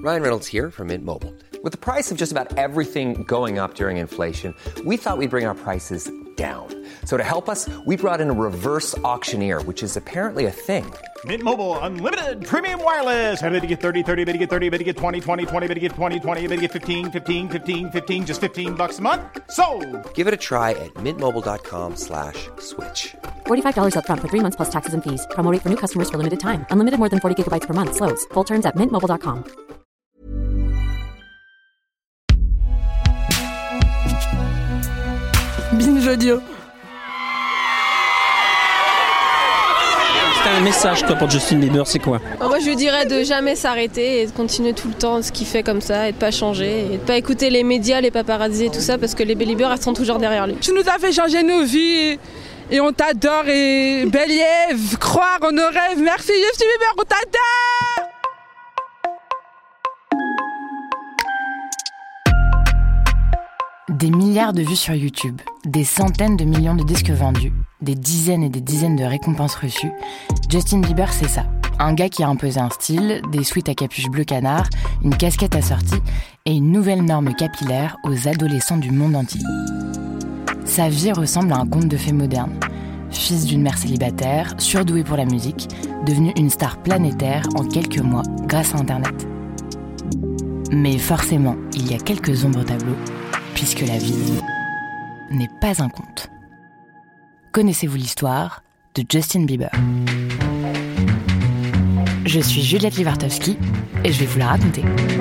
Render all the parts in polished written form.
Ryan Reynolds here from Mint Mobile. With the price of just about everything going up during inflation, we thought we'd bring our prices down. So to help us, we brought in a reverse auctioneer, which is apparently a thing. Mint Mobile Unlimited Premium Wireless. How to get 30, 30, how to get 30, how to get 20, 20, 20, how to get 20, 20, how to get 15, 15, 15, 15, just $15 a month? Sold! Give it a try at mintmobile.com/switch. $45 up front for 3 months plus taxes and fees. Promo rate for new customers for limited time. Unlimited more than 40 gigabytes per month. Slows full terms at mintmobile.com. Binge Audio. T'as un message toi pour Justin Bieber, c'est quoi? Moi je lui dirais de jamais s'arrêter et de continuer tout le temps ce qu'il fait comme ça et de pas changer et de pas écouter les médias, les paparazzis et tout ça parce que les Bieber elles sont toujours derrière lui. Tu nous as fait changer nos vies et on t'adore et belle Ève, croire en nos rêves. Merci Justin Bieber, on t'adore. Des milliards de vues sur YouTube, des centaines de millions de disques vendus, des dizaines et des dizaines de récompenses reçues, Justin Bieber c'est ça. Un gars qui a imposé un style, des sweats à capuche bleu canard, une casquette assortie et une nouvelle norme capillaire aux adolescents du monde entier. Sa vie ressemble à un conte de fées moderne. Fils d'une mère célibataire, surdoué pour la musique, devenu une star planétaire en quelques mois grâce à Internet. Mais forcément, il y a quelques ombres au tableau, puisque la vie n'est pas un conte. Connaissez-vous l'histoire de Justin Bieber ? Je suis Juliette Livartowski et je vais vous la raconter.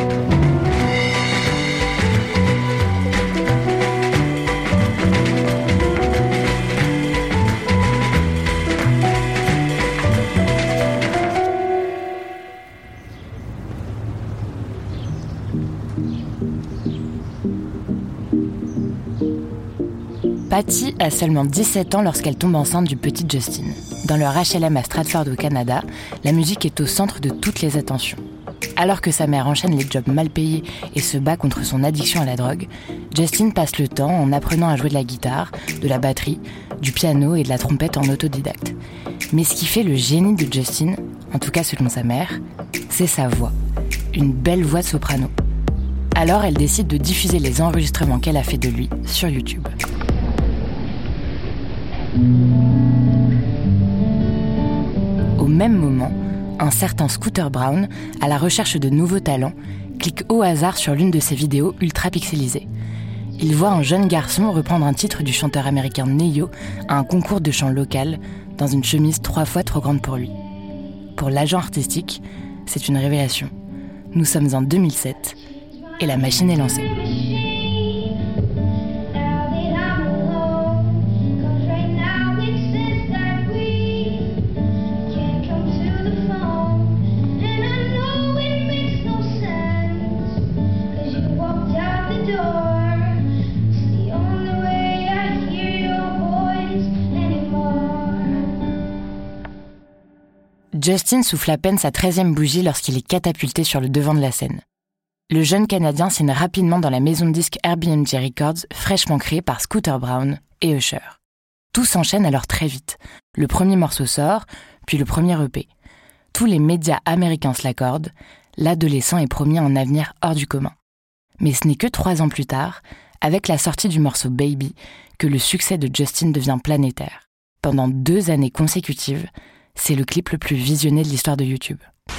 Patty a seulement 17 ans lorsqu'elle tombe enceinte du petit Justin. Dans leur HLM à Stratford au Canada, la musique est au centre de toutes les attentions. Alors que sa mère enchaîne les jobs mal payés et se bat contre son addiction à la drogue, Justin passe le temps en apprenant à jouer de la guitare, de la batterie, du piano et de la trompette en autodidacte. Mais ce qui fait le génie de Justin, en tout cas selon sa mère, c'est sa voix. Une belle voix de soprano. Alors elle décide de diffuser les enregistrements qu'elle a fait de lui sur YouTube. Au même moment, un certain Scooter Braun, à la recherche de nouveaux talents, clique au hasard sur l'une de ses vidéos ultra pixelisées. Il voit un jeune garçon reprendre un titre du chanteur américain Ne-Yo à un concours de chant local dans une chemise 3 fois trop grande pour lui. Pour l'agent artistique, c'est une révélation. Nous sommes en 2007 et la machine est lancée. Justin souffle à peine sa 13e bougie lorsqu'il est catapulté sur le devant de la scène. Le jeune Canadien signe rapidement dans la maison de disques Airbnb Records, fraîchement créée par Scooter Braun et Usher. Tout s'enchaîne alors très vite. Le premier morceau sort, puis le premier EP. Tous les médias américains se l'accordent, l'adolescent est promis un avenir hors du commun. Mais ce n'est que 3 ans plus tard, avec la sortie du morceau Baby, que le succès de Justin devient planétaire. Pendant 2 années consécutives, c'est le clip le plus visionné de l'histoire de YouTube.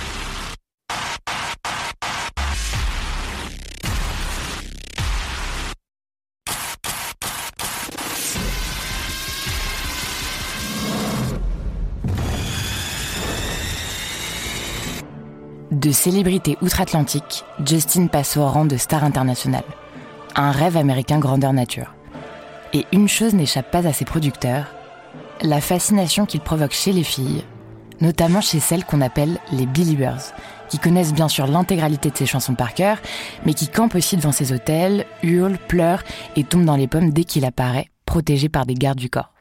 De célébrité outre-Atlantique, Justin passe au rang de star internationale. Un rêve américain grandeur nature. Et une chose n'échappe pas à ses producteurs, la fascination qu'il provoque chez les filles, notamment chez celles qu'on appelle les Beliebers, qui connaissent bien sûr l'intégralité de ses chansons par cœur, mais qui campent aussi devant ses hôtels, hurlent, pleurent et tombent dans les pommes dès qu'il apparaît, protégé par des gardes du corps.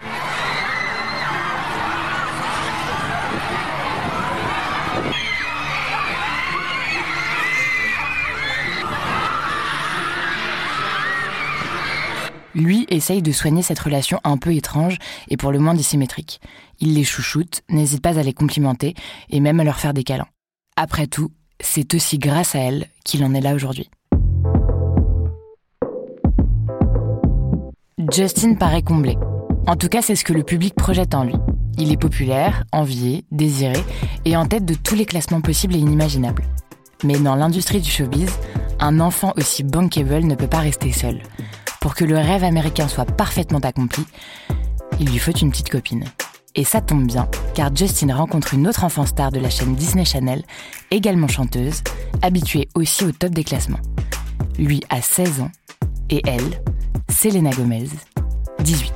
Lui essaye de soigner cette relation un peu étrange et pour le moins dissymétrique. Il les chouchoute, n'hésite pas à les complimenter et même à leur faire des câlins. Après tout, c'est aussi grâce à elle qu'il en est là aujourd'hui. Justin paraît comblé. En tout cas, c'est ce que le public projette en lui. Il est populaire, envié, désiré et en tête de tous les classements possibles et inimaginables. Mais dans l'industrie du showbiz, un enfant aussi bankable ne peut pas rester seul. Pour que le rêve américain soit parfaitement accompli, il lui faut une petite copine. Et ça tombe bien, car Justin rencontre une autre enfant star de la chaîne Disney Channel, également chanteuse, habituée aussi au top des classements. Lui a 16 ans, et elle, Selena Gomez, 18.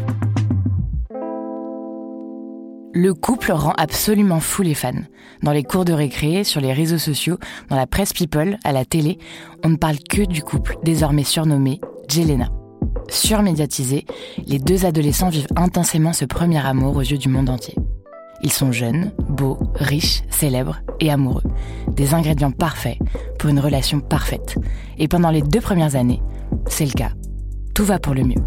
Le couple rend absolument fou les fans. Dans les cours de récré, sur les réseaux sociaux, dans la presse people, à la télé, on ne parle que du couple, désormais surnommé Jelena. Surmédiatisés, les deux adolescents vivent intensément ce premier amour aux yeux du monde entier. Ils sont jeunes, beaux, riches, célèbres et amoureux. Des ingrédients parfaits pour une relation parfaite. Et pendant les 2 premières années, c'est le cas. Tout va pour le mieux.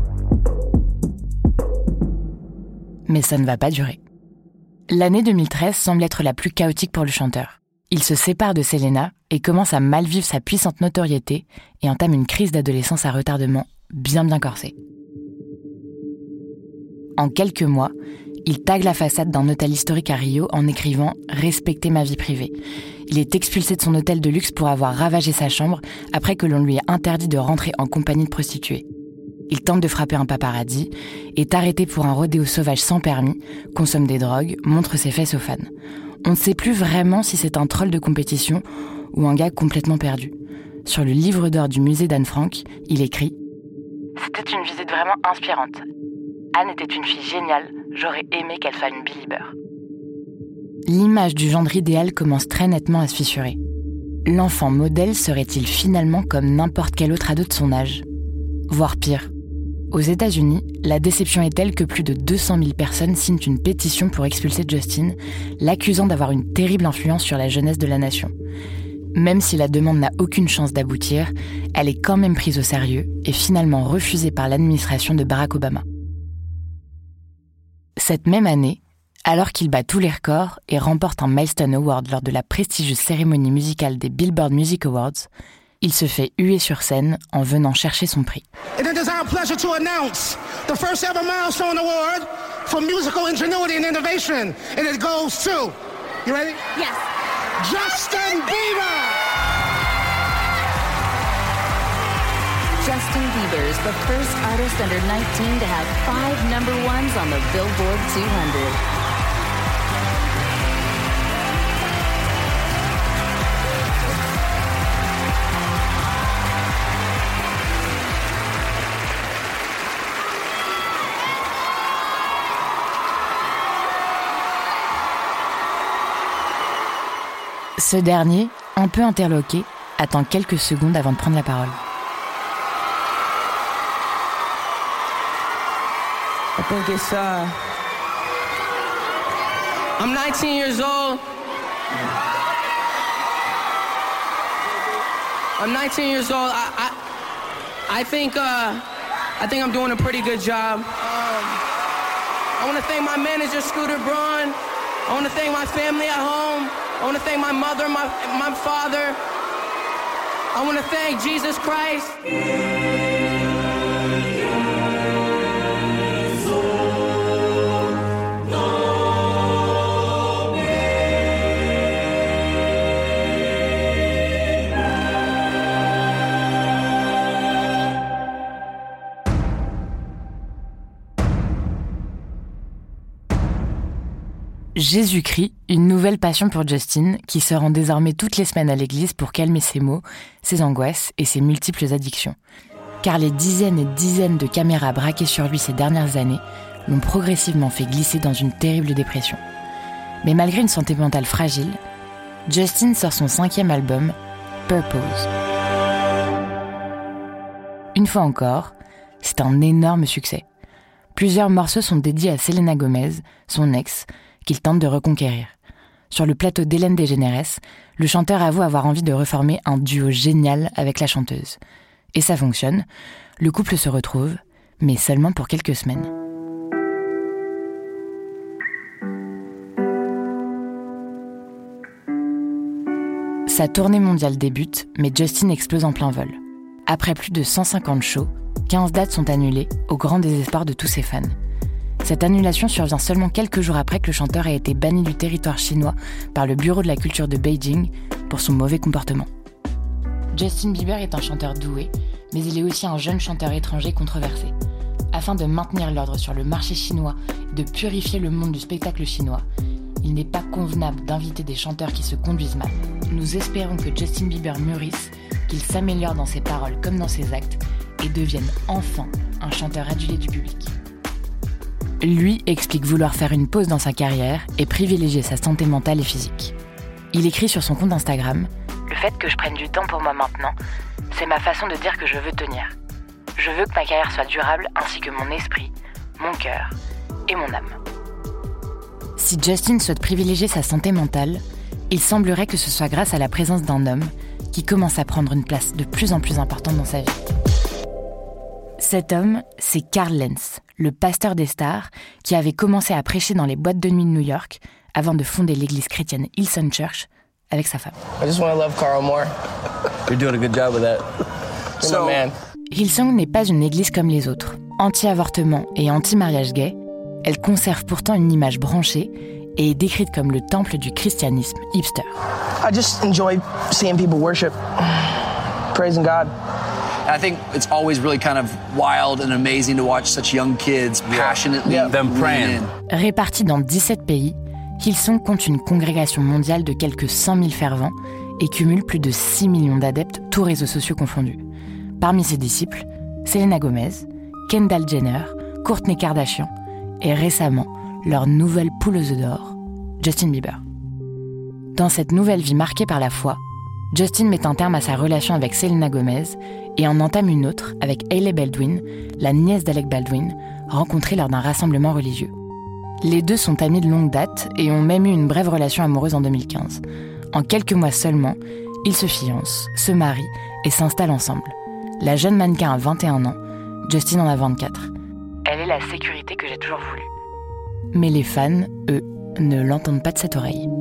Mais ça ne va pas durer. L'année 2013 semble être la plus chaotique pour le chanteur. Il se sépare de Selena et commence à mal vivre sa puissante notoriété et entame une crise d'adolescence à retardement bien corsée. En quelques mois, il tague la façade d'un hôtel historique à Rio en écrivant « Respectez ma vie privée ». Il est expulsé de son hôtel de luxe pour avoir ravagé sa chambre après que l'on lui ait interdit de rentrer en compagnie de prostituées. Il tente de frapper un paparazzi, est arrêté pour un rodéo sauvage sans permis, consomme des drogues, montre ses fesses aux fans. On ne sait plus vraiment si c'est un troll de compétition ou un gars complètement perdu. Sur le livre d'or du musée d'Anne Frank, il écrit « C'était une visite vraiment inspirante. Anne était une fille géniale, j'aurais aimé qu'elle soit une Belieber. » L'image du gendre idéal commence très nettement à se fissurer. L'enfant modèle serait-il finalement comme n'importe quel autre ado de son âge ? Voire pire. Aux États-Unis, la déception est telle que plus de 200 000 personnes signent une pétition pour expulser Justin, l'accusant d'avoir une terrible influence sur la jeunesse de la nation. Même si la demande n'a aucune chance d'aboutir, elle est quand même prise au sérieux et finalement refusée par l'administration de Barack Obama. Cette même année, alors qu'il bat tous les records et remporte un Milestone Award lors de la prestigieuse cérémonie musicale des Billboard Music Awards, il se fait huer sur scène en venant chercher son prix. And it is our pleasure to announce the first ever Milestone Award for musical ingenuity and innovation. And it goes to, you ready? Yes. Justin Bieber! Justin Bieber is the first artist under 19 to have 5 number ones on the Billboard 200. Ce dernier, un peu interloqué, attend quelques secondes avant de prendre la parole. I think it's, I'm 19 years old. I'm 19 years old. I think I'm doing a pretty good job. I want to thank my manager, Scooter Braun. I want to thank my family at home. I want to thank my mother, my father. I want to thank Jesus Christ. Jésus-Christ, une nouvelle passion pour Justin, qui se rend désormais toutes les semaines à l'église pour calmer ses maux, ses angoisses et ses multiples addictions. Car les dizaines et dizaines de caméras braquées sur lui ces dernières années l'ont progressivement fait glisser dans une terrible dépression. Mais malgré une santé mentale fragile, Justin sort son 5e album, Purpose. Une fois encore, c'est un énorme succès. Plusieurs morceaux sont dédiés à Selena Gomez, son ex, qu'il tente de reconquérir. Sur le plateau d'Hélène DeGeneres, le chanteur avoue avoir envie de reformer un duo génial avec la chanteuse. Et ça fonctionne, le couple se retrouve, mais seulement pour quelques semaines. Sa tournée mondiale débute, mais Justin explose en plein vol. Après plus de 150 shows, 15 dates sont annulées, au grand désespoir de tous ses fans. Cette annulation survient seulement quelques jours après que le chanteur ait été banni du territoire chinois par le Bureau de la culture de Beijing pour son mauvais comportement. Justin Bieber est un chanteur doué, mais il est aussi un jeune chanteur étranger controversé. Afin de maintenir l'ordre sur le marché chinois et de purifier le monde du spectacle chinois, il n'est pas convenable d'inviter des chanteurs qui se conduisent mal. Nous espérons que Justin Bieber mûrisse, qu'il s'améliore dans ses paroles comme dans ses actes et devienne enfin un chanteur adulé du public. Lui explique vouloir faire une pause dans sa carrière et privilégier sa santé mentale et physique. Il écrit sur son compte Instagram « Le fait que je prenne du temps pour moi maintenant, c'est ma façon de dire que je veux tenir. Je veux que ma carrière soit durable ainsi que mon esprit, mon cœur et mon âme. » Si Justin souhaite privilégier sa santé mentale, il semblerait que ce soit grâce à la présence d'un homme qui commence à prendre une place de plus en plus importante dans sa vie. Cet homme, c'est Carl Lentz, le pasteur des stars, qui avait commencé à prêcher dans les boîtes de nuit de New York avant de fonder l'église chrétienne Hillsong Church avec sa femme. I just want to love Carl more. You're doing a good job with that. You're my man. Hillsong n'est pas une église comme les autres. Anti-avortement et anti-mariage gay, elle conserve pourtant une image branchée et est décrite comme le temple du christianisme hipster. I just enjoy seeing people worship, praising God. I think it's always really kind of wild and amazing to watch such young kids passionately them praying. Répartis dans 17 pays, Hillsong compte une congrégation mondiale de quelques 100 000 fervents et cumule plus de 6 millions d'adeptes, tous réseaux sociaux confondus. Parmi ses disciples, Selena Gomez, Kendall Jenner, Kourtney Kardashian et récemment, leur nouvelle poule aux œufs d'or, Justin Bieber. Dans cette nouvelle vie marquée par la foi, Justin met un terme à sa relation avec Selena Gomez et en entame une autre avec Hailey Baldwin, la nièce d'Alec Baldwin, rencontrée lors d'un rassemblement religieux. Les deux sont amis de longue date et ont même eu une brève relation amoureuse en 2015. En quelques mois seulement, ils se fiancent, se marient et s'installent ensemble. La jeune mannequin a 21 ans, Justin en a 24. Elle est la sécurité que j'ai toujours voulu. Mais les fans, eux, ne l'entendent pas de cette oreille.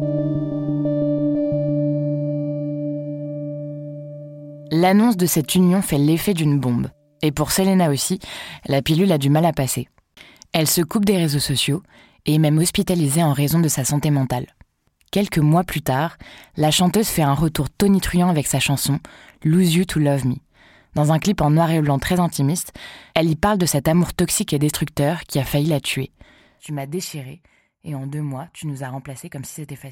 L'annonce de cette union fait l'effet d'une bombe. Et pour Selena aussi, la pilule a du mal à passer. Elle se coupe des réseaux sociaux et est même hospitalisée en raison de sa santé mentale. Quelques mois plus tard, la chanteuse fait un retour tonitruant avec sa chanson « Lose You to Love Me ». Dans un clip en noir et blanc très intimiste, elle y parle de cet amour toxique et destructeur qui a failli la tuer. « Tu m'as déchirée et en 2 mois, tu nous as remplacés comme si c'était facile. »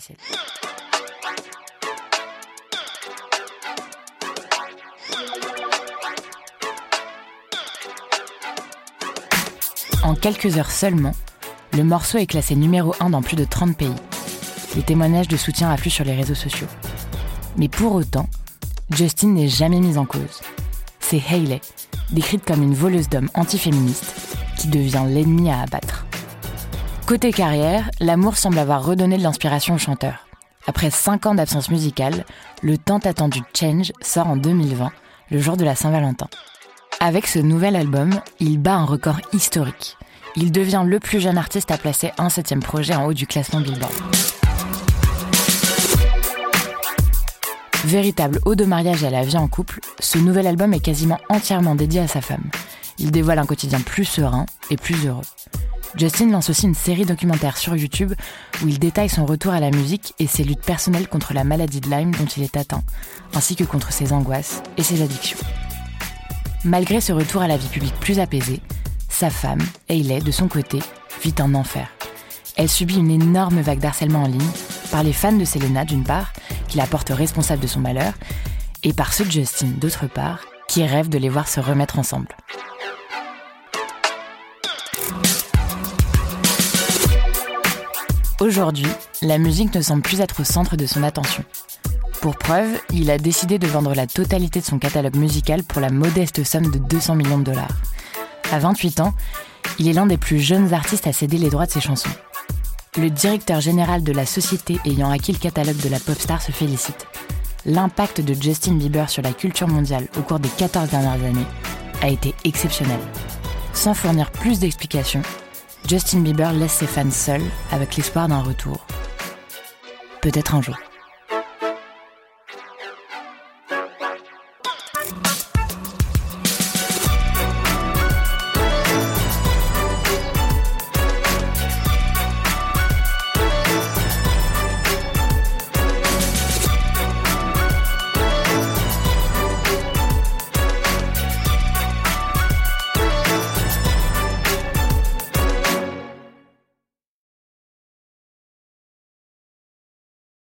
En quelques heures seulement, le morceau est classé numéro 1 dans plus de 30 pays. Les témoignages de soutien affluent sur les réseaux sociaux. Mais pour autant, Justin n'est jamais mise en cause. C'est Hailey, décrite comme une voleuse d'hommes antiféministe, qui devient l'ennemi à abattre. Côté carrière, l'amour semble avoir redonné de l'inspiration au chanteur. Après 5 ans d'absence musicale, le tant attendu Change sort en 2020, le jour de la Saint-Valentin. Avec ce nouvel album, il bat un record historique. Il devient le plus jeune artiste à placer un 7e projet en haut du classement Billboard. Véritable ode au mariage et à la vie en couple, ce nouvel album est quasiment entièrement dédié à sa femme. Il dévoile un quotidien plus serein et plus heureux. Justin lance aussi une série documentaire sur YouTube où il détaille son retour à la musique et ses luttes personnelles contre la maladie de Lyme dont il est atteint, ainsi que contre ses angoisses et ses addictions. Malgré ce retour à la vie publique plus apaisée, sa femme, Hailey, de son côté, vit un enfer. Elle subit une énorme vague d'harcèlement en ligne par les fans de Selena d'une part, qui la portent responsable de son malheur, et par ceux de Justin d'autre part, qui rêvent de les voir se remettre ensemble. Aujourd'hui, la musique ne semble plus être au centre de son attention. Pour preuve, il a décidé de vendre la totalité de son catalogue musical pour la modeste somme de 200 millions de dollars. À 28 ans, il est l'un des plus jeunes artistes à céder les droits de ses chansons. Le directeur général de la société ayant acquis le catalogue de la pop star se félicite. L'impact de Justin Bieber sur la culture mondiale au cours des 14 dernières années a été exceptionnel. Sans fournir plus d'explications, Justin Bieber laisse ses fans seuls avec l'espoir d'un retour. Peut-être un jour.